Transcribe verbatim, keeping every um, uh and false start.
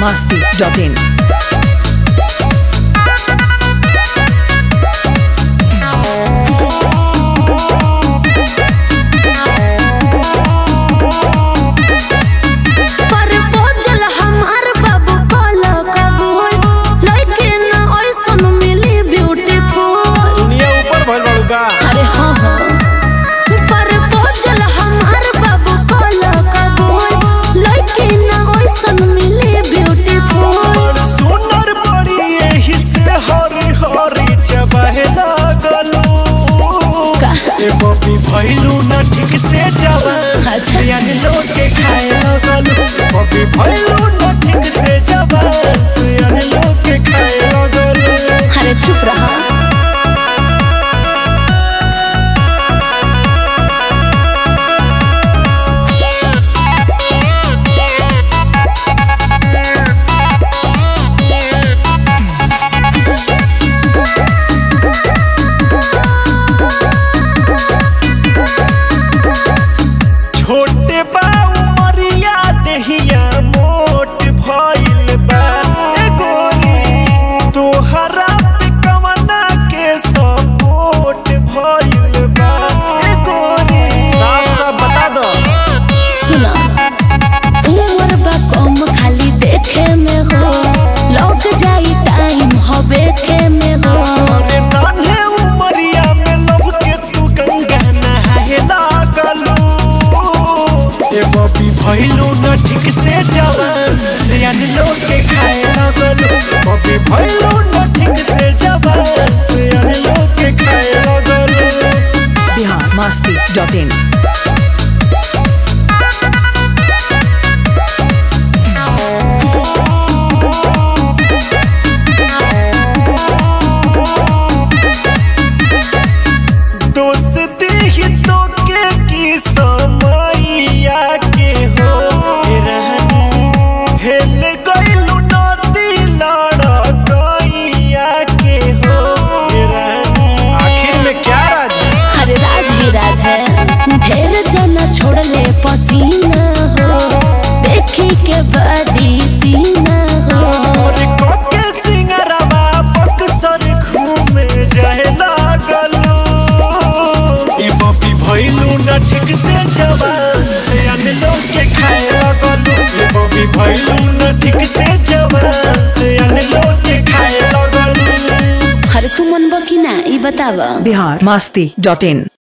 masti dot in. अरे हाँ हाँ प्रपोजल हमार बाबू कोला कबूल लेकिन ओइसन मिली ब्यूटीफुल सुनर पड़ी एही से हरी हरी चबाहे लागलू ए बबी भइलू ना ठीक से जवान अच्छा यानी लोग के खाए लागलू बबी भइलू ना ठीक से जवान यानी लोग के खाए लागलू। अरे चुप रहा छोटे बा उमरिया देहिया मोट भइल बा ए गोरी तोहरा पे कवना के सपोर्ट भइल बा ए गोरी साफ साफ बता दो। सुना उमर बा कम खाली देखे में हो लौट जाई टाइम हवे के में हो अरे नान्हे उमरिया में लब के तू गंगा नहाए लागलू ए बबी भइलू ना ठीक से जवान सियान लोग के खाए लागलू बबी भइलू ना ठीक से जवान सियान लोग के खाए लागलू। Bihar masti dot in. दोस्ती ही तो के की समैया के हो ए रहनी हेल गइलू नदी लड़कैया के हो ए रहनी आखिर में क्या राज है? हर राज ही राज है ढेर जना छोड़ ले पसीना हो देखी के बड़ी सीना हो और कोके सिंगरवा बक्सर घूमे जाए लागलू ए बबी भइलू ना ठीक से जवान से अन्य लोग के खाए लागलू ए बबी भइलू ना ठीक से जवान से अन्य लोग के खाए लागलू। हर तू मन बकी ना ई बतावा। Bihar masti dot in.